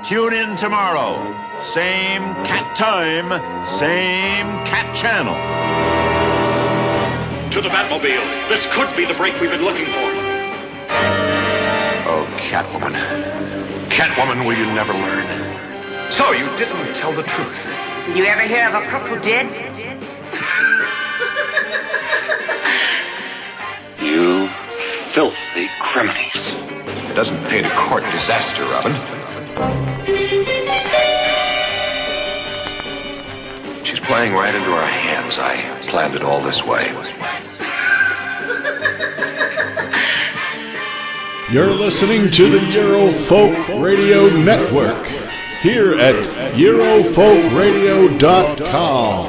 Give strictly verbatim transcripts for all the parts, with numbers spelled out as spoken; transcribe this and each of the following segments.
Tune in tomorrow. Same cat time, same cat channel. To the Batmobile. This could be the break we've been looking for. Oh, Catwoman. Catwoman, will you never learn? So, you didn't tell the truth. Did you ever hear of a crook who did? You filthy criminals. It doesn't pay to court disaster, Robin. She's playing right into our hands. I planned it all this way. You're listening to the Eurofolk Radio Network here at Eurofolk Radio dot com.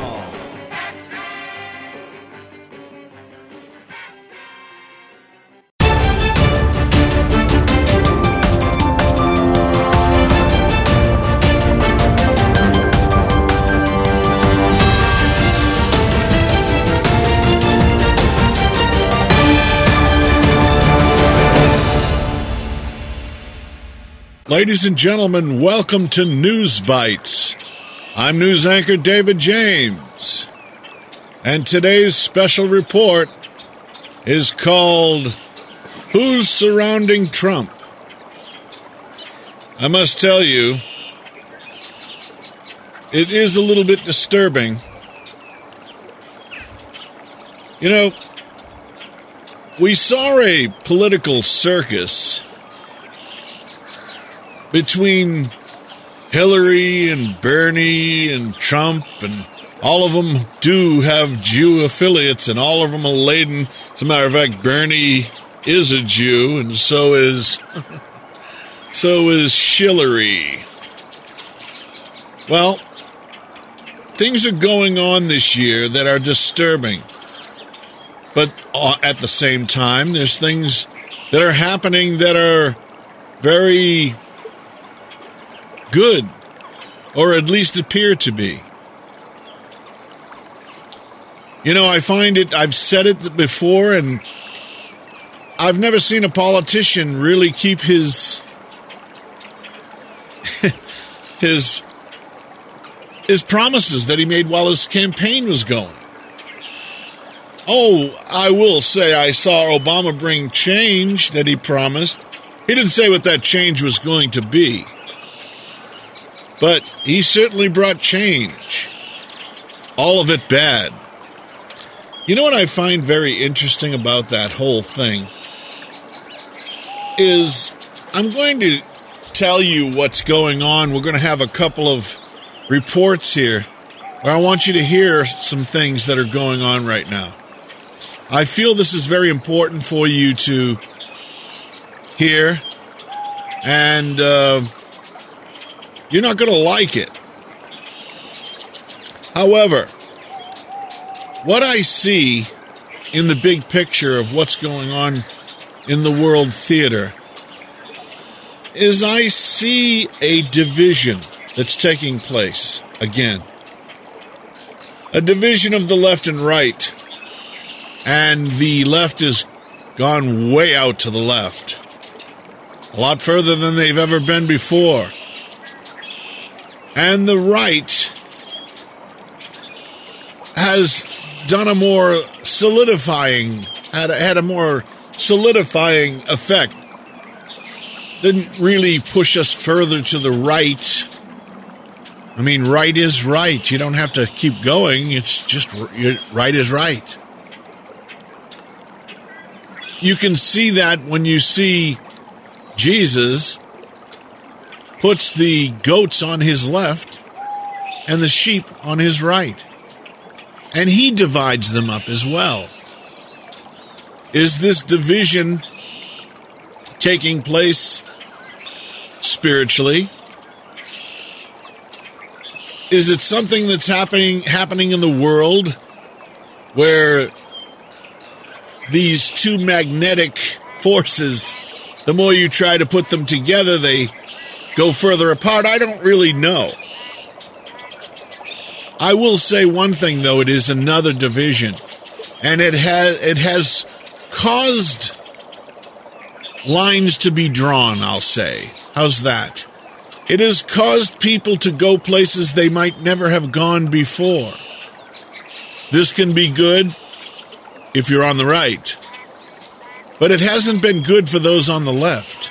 Ladies and gentlemen, welcome to News Bites. I'm news anchor David James, and today's special report is called Who's Surrounding Trump? I must tell you, it is a little bit disturbing. You know, we saw a political circus between Hillary and Bernie and Trump, and all of them do have Jew affiliates, and all of them are laden. As a matter of fact, Bernie is a Jew, and so is so is Hillary. Well, things are going on this year that are disturbing, but at the same time, there's things that are happening that are very good, or at least appear to be. You know, I find it, I've said it before, and I've never seen a politician really keep his his his promises that he made while his campaign was going. Oh, I will say I saw Obama bring change that he promised. He didn't say what that change was going to be, but he certainly brought change. All of it bad. You know what I find very interesting about that whole thing is I'm going to tell you what's going on. We're going to have a couple of reports here where I want you to hear some things that are going on right now. I feel this is very important for you to hear, and uh, you're not going to like it. However, what I see in the big picture of what's going on in the world theater is I see a division that's taking place again. A division of the left and right. And the left has gone way out to the left. A lot further than they've ever been before. And the right has done a more solidifying, had a, had a more solidifying effect. Didn't really push us further to the right. I mean, right is right. You don't have to keep going. It's just right is right. You can see that when you see Jesus puts the goats on his left and the sheep on his right. And he divides them up as well. Is this division taking place spiritually? Is it something that's happening happening in the world where these two magnetic forces, the more you try to put them together, they go further apart? I don't really know. I will say one thing, though. It is another division, and it has it has caused lines to be drawn, I'll say. How's that? It has caused people to go places they might never have gone before. This can be good if you're on the right, but it hasn't been good for those on the left.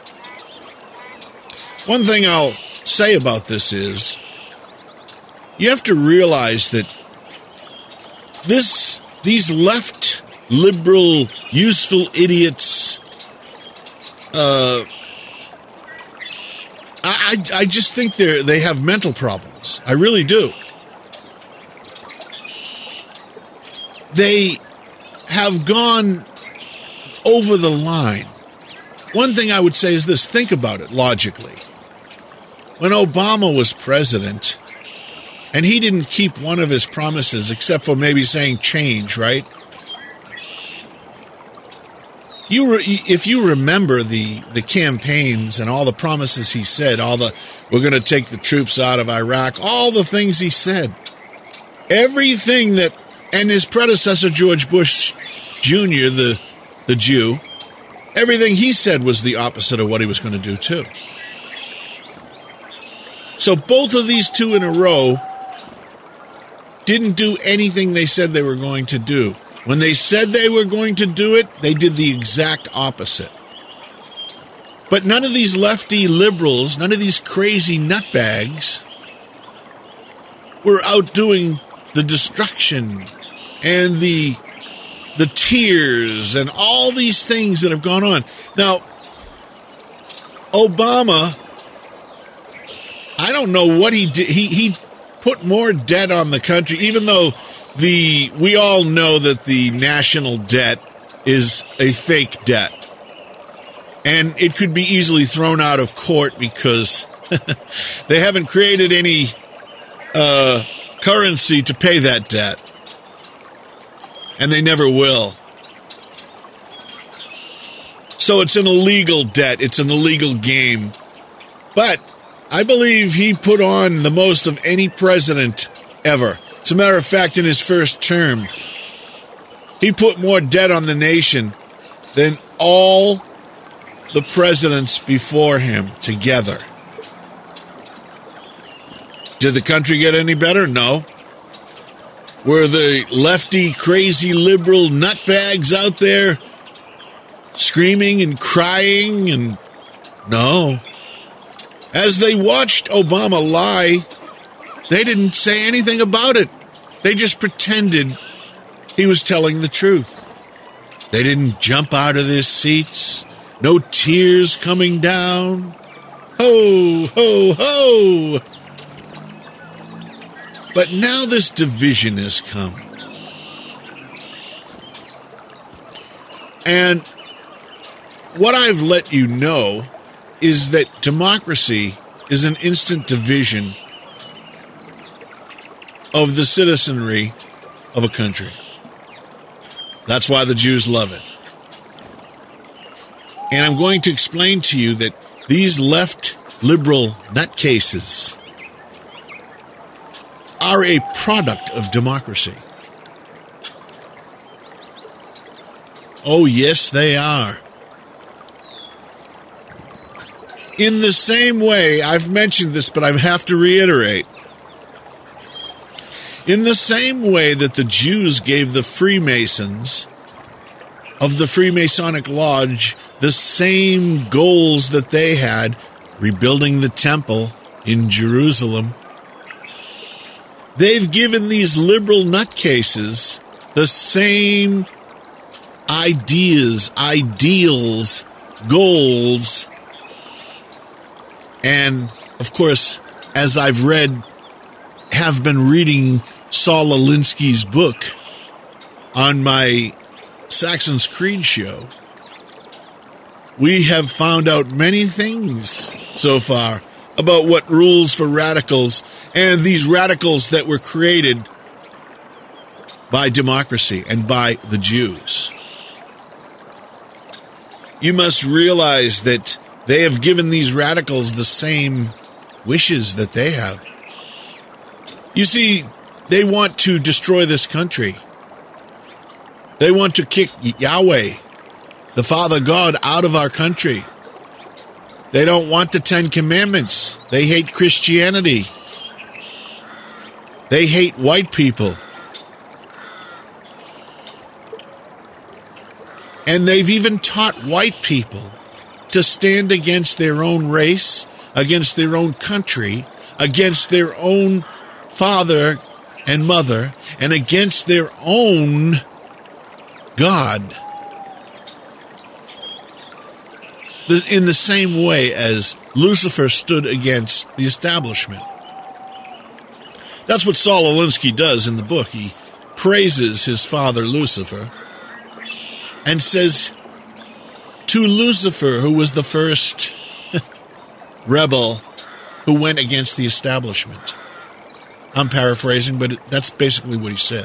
One thing I'll say about this is, you have to realize that this, these left, liberal, useful idiots, uh, I, I just think they they have mental problems. I really do. They have gone over the line. One thing I would say is this. Think about it logically. When Obama was president, and he didn't keep one of his promises except for maybe saying change, right? You re, if you remember the, the campaigns and all the promises he said, all the, we're going to take the troops out of Iraq, all the things he said, everything that, and his predecessor, George Bush Junior, the, the Jew, everything he said was the opposite of what he was going to do too. So both of these two in a row didn't do anything they said they were going to do. When they said they were going to do it, they did the exact opposite. But none of these lefty liberals, none of these crazy nutbags were out doing the destruction and the the tears and all these things that have gone on. Now, Obama, I don't know what he did. He, he put more debt on the country, even though The we all know that the national debt is a fake debt. And it could be easily thrown out of court because they haven't created any uh, currency to pay that debt. And they never will. So it's an illegal debt. It's an illegal game. But I believe he put on the most of any president ever. As a matter of fact, in his first term, he put more debt on the nation than all the presidents before him together. Did the country get any better? No. Were the lefty, crazy, liberal nutbags out there screaming and crying? And no. As they watched Obama lie, they didn't say anything about it. They just pretended he was telling the truth. They didn't jump out of their seats. No tears coming down. Ho, ho, ho. But now this division has come. And what I've let you know is that democracy is an instant division of the citizenry of a country. That's why the Jews love it. And I'm going to explain to you that these left liberal nutcases are a product of democracy. Oh, yes, they are. In the same way, I've mentioned this, but I have to reiterate. In the same way that the Jews gave the Freemasons of the Freemasonic Lodge the same goals that they had, rebuilding the temple in Jerusalem, they've given these liberal nutcases the same ideas, ideals, goals, and, of course, as I've read, have been reading Saul Alinsky's book on my Saxon's Creed show, we have found out many things so far about what rules for radicals and these radicals that were created by democracy and by the Jews. You must realize that they have given these radicals the same wishes that they have. You see, they want to destroy this country. They want to kick Yahweh, the Father God, out of our country. They don't want the Ten Commandments. They hate Christianity. They hate white people. And they've even taught white people to stand against their own race, against their own country, against their own father and mother, and against their own God. In the same way as Lucifer stood against the establishment. That's what Saul Alinsky does in the book. He praises his father Lucifer and says to Lucifer, who was the first rebel who went against the establishment. I'm paraphrasing, but that's basically what he said.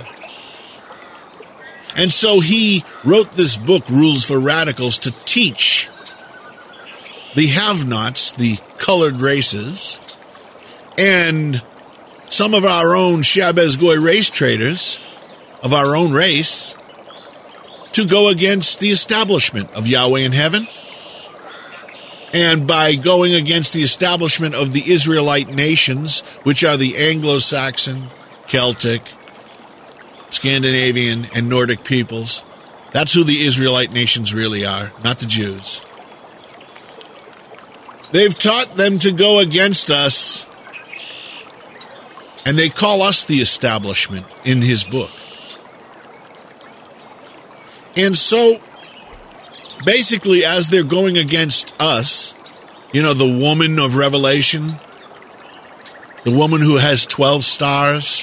And so he wrote this book, Rules for Radicals, to teach the have-nots, the colored races, and some of our own Shabez Goy race traders of our own race to go against the establishment of Yahweh in heaven. And by going against the establishment of the Israelite nations, which are the Anglo-Saxon, Celtic, Scandinavian, and Nordic peoples, that's who the Israelite nations really are, not the Jews. They've taught them to go against us, and they call us the establishment in his book. And so, basically, as they're going against us, you know, the woman of Revelation, the woman who has twelve stars,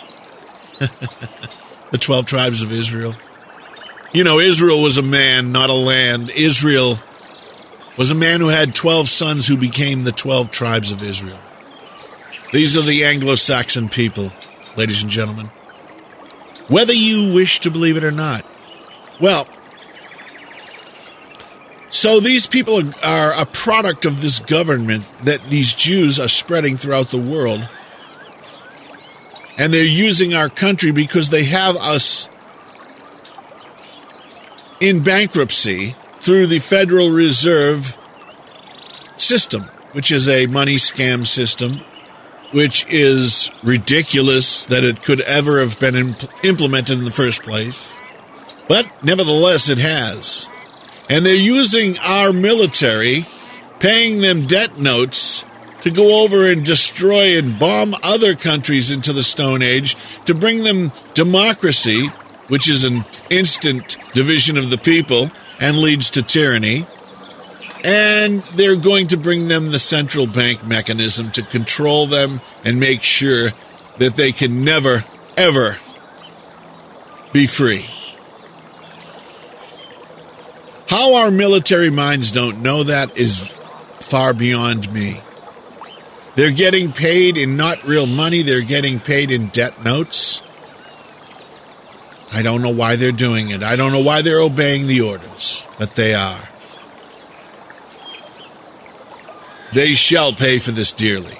the twelve tribes of Israel. You know, Israel was a man, not a land. Israel was a man who had twelve sons who became the twelve tribes of Israel. These are the Anglo-Saxon people, ladies and gentlemen. Whether you wish to believe it or not. Well, so these people are a product of this government that these Jews are spreading throughout the world. And they're using our country because they have us in bankruptcy through the Federal Reserve System, which is a money scam system, which is ridiculous that it could ever have been imp- implemented in the first place. But nevertheless, it has. And they're using our military, paying them debt notes to go over and destroy and bomb other countries into the Stone Age, to bring them democracy, which is an instant division of the people and leads to tyranny. And they're going to bring them the central bank mechanism to control them and make sure that they can never, ever be free. How our military minds don't know that is far beyond me. They're getting paid in not real money. They're getting paid in debt notes. I don't know why they're doing it. I don't know why they're obeying the orders, but they are. They shall pay for this dearly.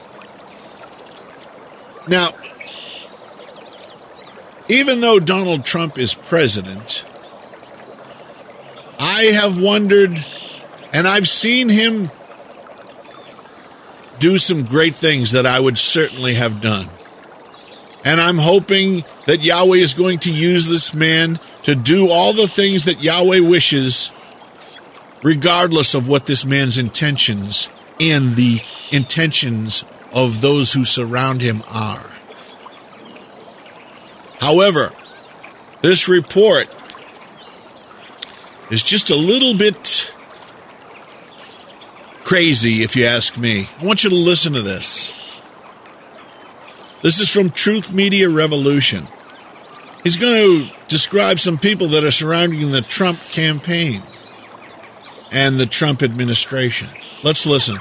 Now, even though Donald Trump is president, I have wondered, and I've seen him do some great things that I would certainly have done. And I'm hoping that Yahweh is going to use this man to do all the things that Yahweh wishes, regardless of what this man's intentions and the intentions of those who surround him are. However, this report is just a little bit crazy, if you ask me. I want you to listen to this. This is from Truth Media Revolution. He's going to describe some people that are surrounding the Trump campaign and the Trump administration. Let's listen.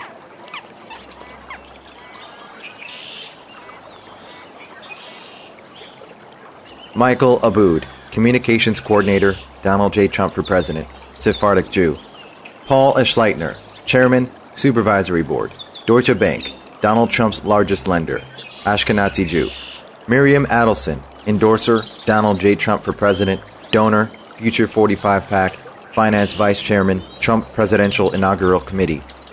Michael Aboud, Communications Coordinator, Donald J. Trump for President, Sephardic Jew. Paul Eschleitner, Chairman, Supervisory Board, Deutsche Bank, Donald Trump's largest lender, Ashkenazi Jew. Miriam Adelson, Endorser, Donald J. Trump for President, Donor, Future forty-five PAC, Finance Vice Chairman, Trump Presidential Inaugural Committee.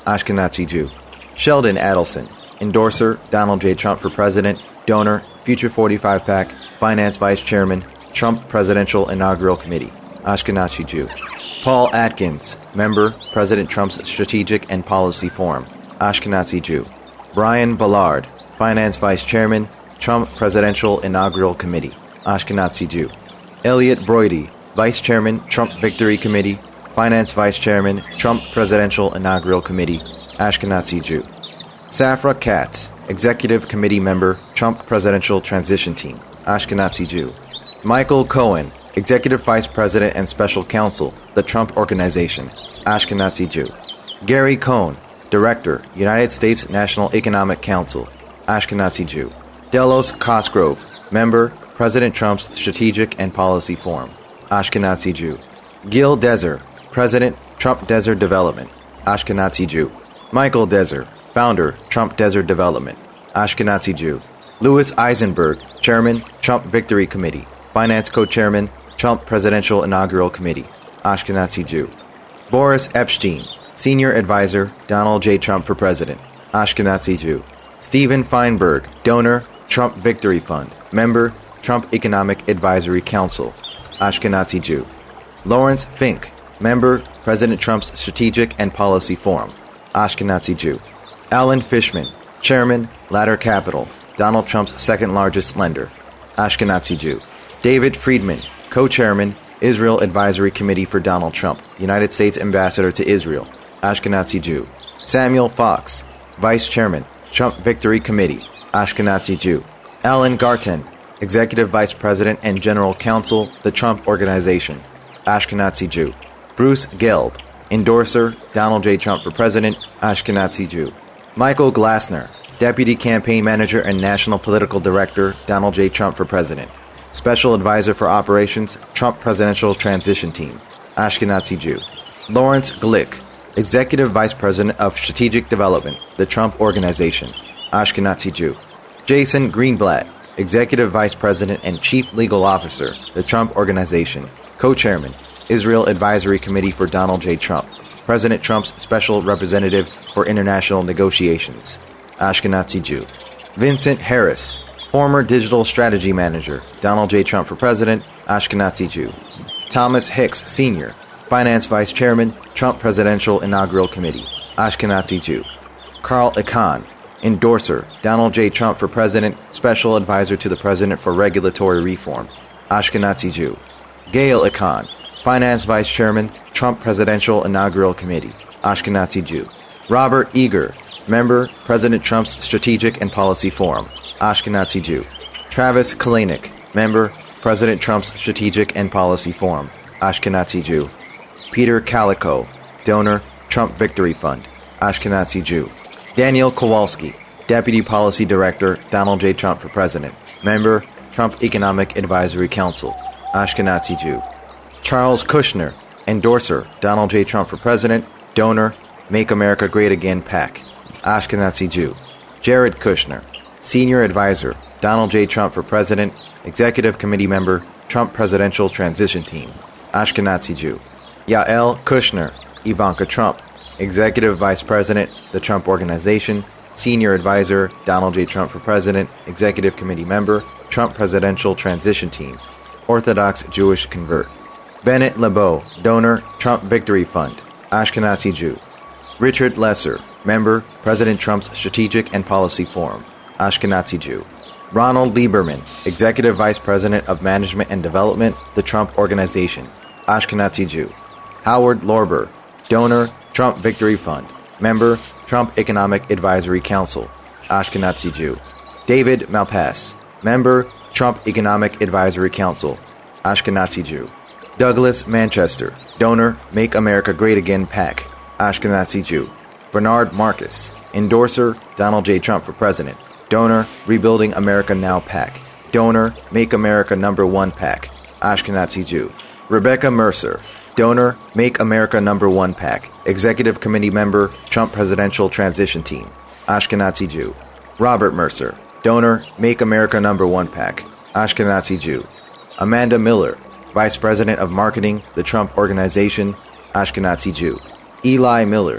Ashkenazi Jew. Sheldon Adelson, endorser, Donald J. Trump for President, donor, Future forty-five PAC, Finance Vice Chairman, Trump Presidential Inaugural Committee, Ashkenazi Jew. Paul Atkins, member, President Trump's Strategic and Policy Forum, Ashkenazi Jew. Brian Ballard, Finance Vice Chairman, Trump Presidential Inaugural Committee, Ashkenazi Jew. Elliot Brody, Vice Chairman, Trump Victory Committee, Finance Vice Chairman, Trump Presidential Inaugural Committee, Ashkenazi Jew. Safra Katz, Executive Committee Member, Trump Presidential Transition Team, Ashkenazi Jew. Michael Cohen, Executive Vice President and Special Counsel, the Trump Organization, Ashkenazi Jew. Gary Cohn, Director, United States National Economic Council, Ashkenazi Jew. Delos Cosgrove, Member, President Trump's Strategic and Policy Forum, Ashkenazi Jew. Gil Deser, President, Trump Desert Development, Ashkenazi Jew. Michael Deser, Founder, Trump Desert Development, Ashkenazi Jew. Louis Eisenberg, Chairman, Trump Victory Committee, Finance Co-Chairman, Trump Presidential Inaugural Committee, Ashkenazi Jew. Boris Epstein, Senior Advisor, Donald J. Trump for President, Ashkenazi Jew. Stephen Feinberg, Donor, Trump Victory Fund, Member, Trump Economic Advisory Council, Ashkenazi Jew. Lawrence Fink, Member, President Trump's Strategic and Policy Forum, Ashkenazi Jew. Alan Fishman, Chairman, Ladder Capital, Donald Trump's second-largest lender, Ashkenazi Jew. David Friedman, Co-Chairman, Israel Advisory Committee for Donald Trump, United States Ambassador to Israel, Ashkenazi Jew. Samuel Fox, Vice Chairman, Trump Victory Committee, Ashkenazi Jew. Alan Garten, Executive Vice President and General Counsel, the Trump Organization, Ashkenazi Jew. Bruce Gelb, Endorser, Donald J. Trump for President, Ashkenazi Jew. Michael Glassner, Deputy Campaign Manager and National Political Director, Donald J. Trump for President. Special Advisor for Operations, Trump Presidential Transition Team, Ashkenazi Jew. Lawrence Glick, Executive Vice President of Strategic Development, the Trump Organization, Ashkenazi Jew. Jason Greenblatt, Executive Vice President and Chief Legal Officer, the Trump Organization, Co-Chairman, Israel Advisory Committee for Donald J. Trump, President Trump's Special Representative for International Negotiations, Ashkenazi Jew. Vincent Harris, former Digital Strategy Manager, Donald J. Trump for President, Ashkenazi Jew. Thomas Hicks, Senior, Finance Vice Chairman, Trump Presidential Inaugural Committee, Ashkenazi Jew. Carl Icahn, Endorser, Donald J. Trump for President, Special Advisor to the President for Regulatory Reform, Ashkenazi Jew. Gail Icahn, Finance Vice Chairman, Trump Presidential Inaugural Committee, Ashkenazi Jew. Robert Eager, Member, President Trump's Strategic and Policy Forum, Ashkenazi Jew. Travis Kalanick, Member, President Trump's Strategic and Policy Forum, Ashkenazi Jew. Peter Calico, Donor, Trump Victory Fund, Ashkenazi Jew. Daniel Kowalski, Deputy Policy Director, Donald J. Trump for President, Member, Trump Economic Advisory Council, Ashkenazi Jew. Charles Kushner, Endorser, Donald J. Trump for President, Donor, Make America Great Again PAC, Ashkenazi Jew. Jared Kushner, Senior Advisor, Donald J. Trump for President, Executive Committee Member, Trump Presidential Transition Team, Ashkenazi Jew. Yael Kushner, Ivanka Trump, Executive Vice President, the Trump Organization, Senior Advisor, Donald J. Trump for President, Executive Committee Member, Trump Presidential Transition Team, Orthodox Jewish convert. Bennett LeBeau, Donor, Trump Victory Fund, Ashkenazi Jew. Richard Lesser, Member, President Trump's Strategic and Policy Forum, Ashkenazi Jew. Ronald Lieberman, Executive Vice President of Management and Development, the Trump Organization, Ashkenazi Jew. Howard Lorber, Donor, Trump Victory Fund, Member, Trump Economic Advisory Council, Ashkenazi Jew. David Malpass, Member, Trump Economic Advisory Council, Ashkenazi Jew. Douglas Manchester, Donor, Make America Great Again PAC, Ashkenazi Jew. Bernard Marcus, Endorser, Donald J. Trump for President, Donor, Rebuilding America Now PAC, Donor, Make America Number One PAC, Ashkenazi Jew. Rebecca Mercer, Donor, Make America Number One PAC, Executive Committee Member, Trump Presidential Transition Team, Ashkenazi Jew. Robert Mercer, Donor, Make America Number One PAC, Ashkenazi Jew. Amanda Miller, Vice President of Marketing, the Trump Organization, Ashkenazi Jew. Eli Miller,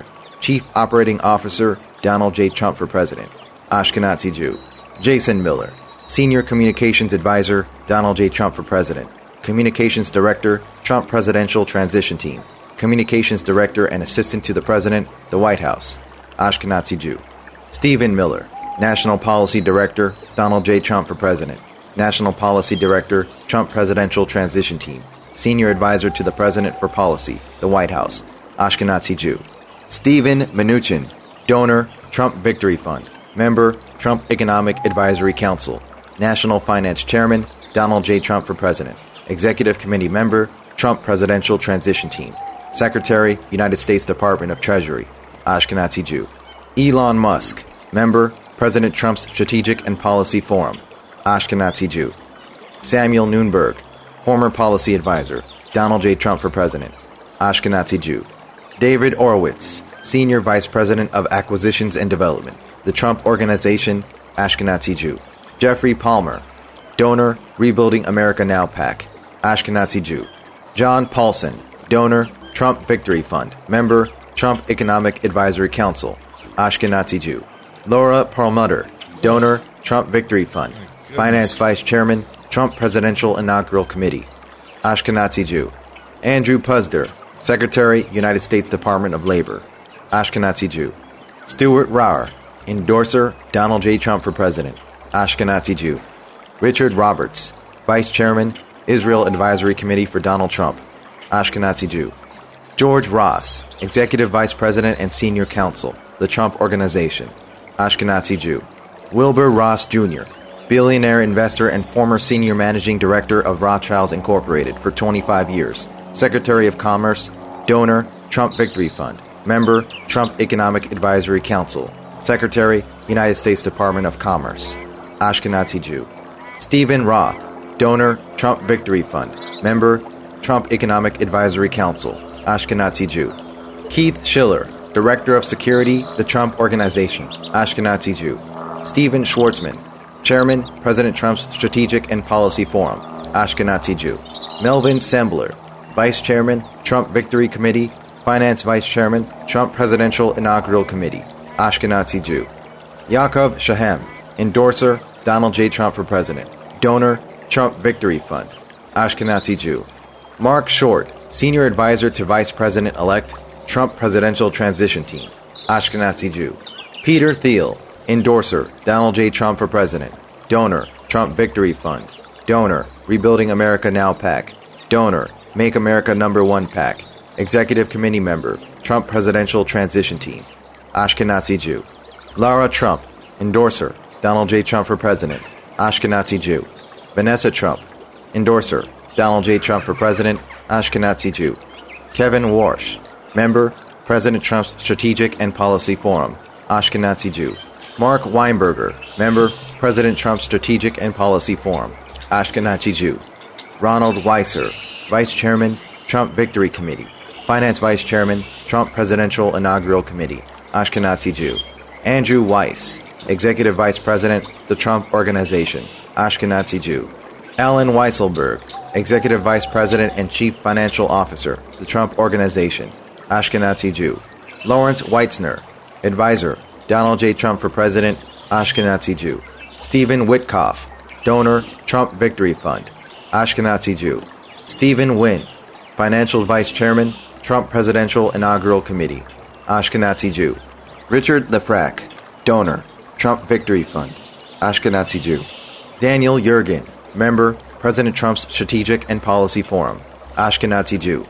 Chief Operating Officer, Donald J. Trump for President, Ashkenazi Jew. Jason Miller, Senior Communications Advisor, Donald J. Trump for President, Communications Director, Trump Presidential Transition Team, Communications Director and Assistant to the President, the White House, Ashkenazi Jew. Stephen Miller, National Policy Director, Donald J. Trump for President, National Policy Director, Trump Presidential Transition Team, Senior Advisor to the President for Policy, the White House, Ashkenazi Jew. Stephen Mnuchin, Donor, Trump Victory Fund, Member, Trump Economic Advisory Council, National Finance Chairman, Donald J. Trump for President, Executive Committee Member, Trump Presidential Transition Team, Secretary, United States Department of Treasury, Ashkenazi Jew. Elon Musk, Member, President Trump's Strategic and Policy Forum, Ashkenazi Jew. Samuel Nunberg, Former Policy Advisor, Donald J. Trump for President, Ashkenazi Jew. David Orowitz, Senior Vice President of Acquisitions and Development, the Trump Organization, Ashkenazi Jew. Jeffrey Palmer, Donor, Rebuilding America Now PAC, Ashkenazi Jew. John Paulson, Donor, Trump Victory Fund, Member, Trump Economic Advisory Council, Ashkenazi Jew. Laura Perlmutter, Donor, Trump Victory Fund, Finance Vice Chairman, Trump Presidential Inaugural Committee, Ashkenazi Jew. Andrew Puzder, Secretary, United States Department of Labor, Ashkenazi Jew. Stuart Rauer, Endorser, Donald J. Trump for President, Ashkenazi Jew. Richard Roberts, Vice Chairman, Israel Advisory Committee for Donald Trump, Ashkenazi Jew. George Ross, Executive Vice President and Senior Counsel, the Trump Organization, Ashkenazi Jew. Wilbur Ross Junior, billionaire investor and former Senior Managing Director of Rothschilds Incorporated for twenty-five years, Secretary of Commerce, Donor, Trump Victory Fund, Member, Trump Economic Advisory Council, Secretary, United States Department of Commerce, Ashkenazi Jew. Stephen Roth, Donor, Trump Victory Fund, Member, Trump Economic Advisory Council, Ashkenazi Jew. Keith Schiller, Director of Security, the Trump Organization, Ashkenazi Jew. Stephen Schwartzman, Chairman, President Trump's Strategic and Policy Forum, Ashkenazi Jew. Melvin Sembler, Vice Chairman, Trump Victory Committee, Finance Vice Chairman, Trump Presidential Inaugural Committee, Ashkenazi Jew. Yaakov Shahem, Endorser, Donald J. Trump for President, Donor, Trump Victory Fund, Ashkenazi Jew. Mark Short, Senior Advisor to Vice President-elect, Trump Presidential Transition Team, Ashkenazi Jew. Peter Thiel, Endorser, Donald J. Trump for President, Donor, Trump Victory Fund, Donor, Rebuilding America Now PAC, Donor, Make America Number One PAC, Executive Committee Member, Trump Presidential Transition Team, Ashkenazi Jew. Lara Trump, Endorser, Donald J. Trump for President, Ashkenazi Jew. Vanessa Trump, Endorser, Donald J. Trump for President, Ashkenazi Jew. Kevin Warsh, Member, President Trump's Strategic and Policy Forum, Ashkenazi Jew. Mark Weinberger, Member, President Trump's Strategic and Policy Forum, Ashkenazi Jew. Ronald Weiser, Vice Chairman, Trump Victory Committee, Finance Vice Chairman, Trump Presidential Inaugural Committee, Ashkenazi Jew. Andrew Weiss, Executive Vice President, the Trump Organization, Ashkenazi Jew. Alan Weisselberg, Executive Vice President and Chief Financial Officer, the Trump Organization, Ashkenazi Jew. Lawrence Weitzner, Advisor, Donald J. Trump for President, Ashkenazi Jew. Stephen Witkoff, Donor, Trump Victory Fund, Ashkenazi Jew. Stephen Wynn, Financial Vice Chairman, Trump Presidential Inaugural Committee, Ashkenazi Jew. Richard Lefrak, Donor, Trump Victory Fund, Ashkenazi Jew. Daniel Yergin, Member, President Trump's Strategic and Policy Forum, Ashkenazi Jew.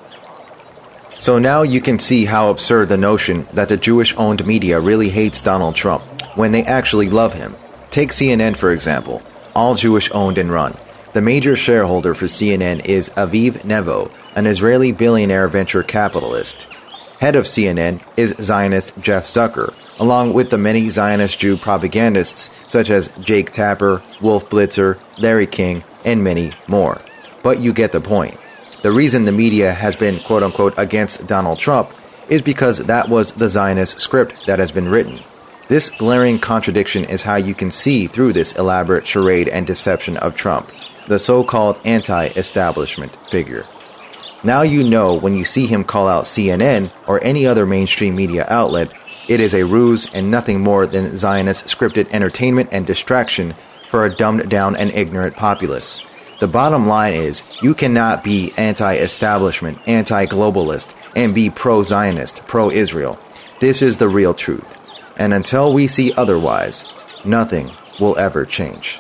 So now you can see how absurd the notion that the Jewish-owned media really hates Donald Trump when they actually love him. Take C N N, for example, all Jewish-owned and run. The major shareholder for C N N is Aviv Nevo, an Israeli billionaire venture capitalist. Head of C N N is Zionist Jeff Zucker, along with the many Zionist Jew propagandists such as Jake Tapper, Wolf Blitzer, Larry King, and many more. But you get the point. The reason the media has been quote-unquote against Donald Trump is because that was the Zionist script that has been written. This glaring contradiction is how you can see through this elaborate charade and deception of Trump, the so-called anti-establishment figure. Now you know when you see him call out C N N or any other mainstream media outlet, it is a ruse and nothing more than Zionist scripted entertainment and distraction for a dumbed-down and ignorant populace. The bottom line is, you cannot be anti-establishment, anti-globalist, and be pro-Zionist, pro-Israel. This is the real truth. And until we see otherwise, nothing will ever change.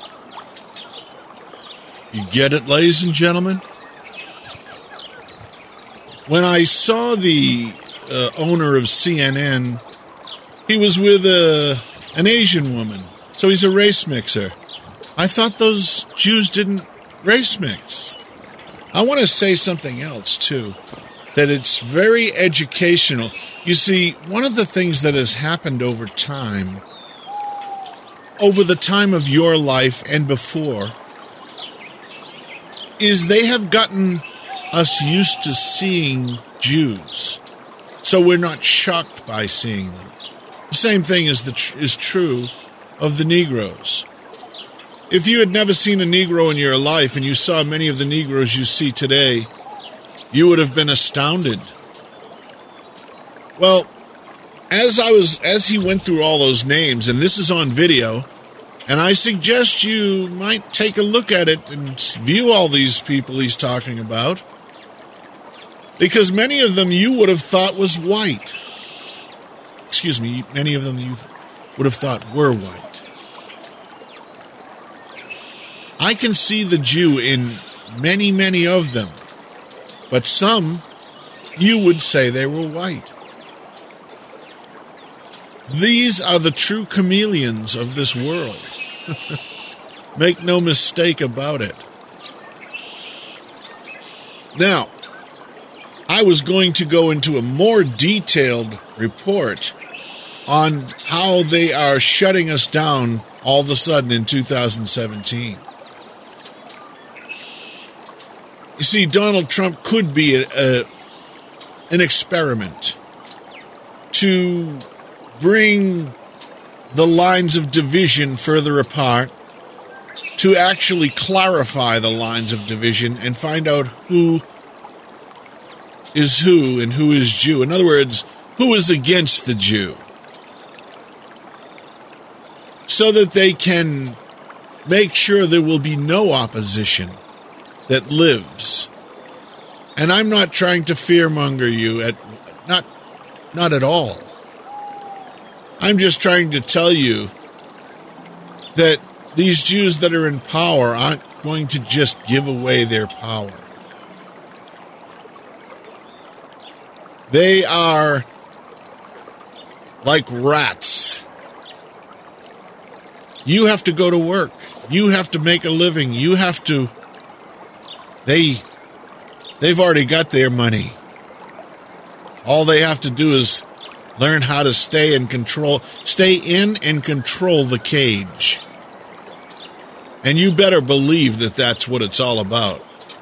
You get it, ladies and gentlemen? When I saw the uh, owner of C N N, he was with a, an Asian woman, so he's a race mixer. I thought those Jews didn't race mix. I want to say something else, too, that it's very educational. You see, one of the things that has happened over time, over the time of your life and before, is they have gotten us used to seeing Jews, so we're not shocked by seeing them. The same thing is, the tr- is true of the Negroes. If you had never seen a Negro in your life and you saw many of the Negroes you see today, you would have been astounded. Well, as I was, as he went through all those names, and this is on video, and I suggest you might take a look at it and view all these people he's talking about, because many of them you would have thought was white. Excuse me, many of them you would have thought were white. I can see the Jew in many, many of them, but some you would say they were white. These are the true chameleons of this world. Make no mistake about it. Now, I was going to go into a more detailed report on how they are shutting us down all of a sudden in two thousand seventeen. You see, Donald Trump could be a, a, an experiment to bring the lines of division further apart, to actually clarify the lines of division and find out who is who and who is Jew. In other words, who is against the Jew, so that they can make sure there will be no opposition that lives. And I'm not trying to fearmonger you, at not not at all. I'm just trying to tell you that these Jews that are in power aren't going to just give away their power. They are like rats. You have to go to work. You have to make a living. You have to... They, they've already got their money. All they have to do is learn how to stay in control, stay in and control the cage. And you better believe that that's what it's all about.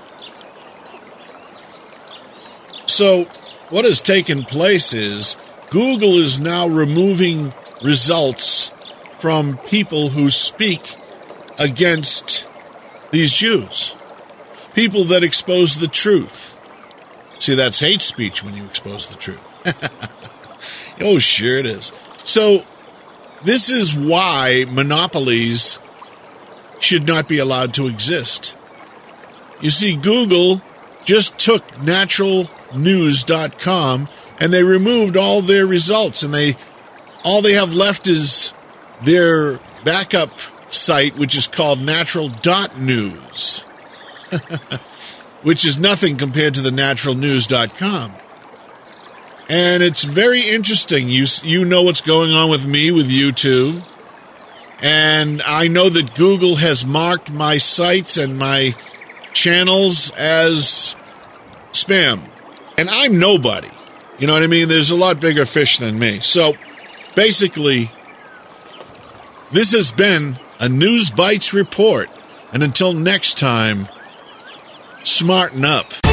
So, what has taken place is Google is now removing results from people who speak against these Jews. People that expose the truth. See, that's hate speech when you expose the truth. Oh, sure it is. So, this is why monopolies should not be allowed to exist. You see, Google just took natural news dot com and they removed all their results, and they all they have left is their backup site, which is called natural dot news. Which is nothing compared to the natural news dot com. And it's very interesting. You you know what's going on with me, with YouTube. And I know that Google has marked my sites and my channels as spam. And I'm nobody. You know what I mean? There's a lot bigger fish than me. So, basically, this has been a News Bites report. And until next time, smarten up.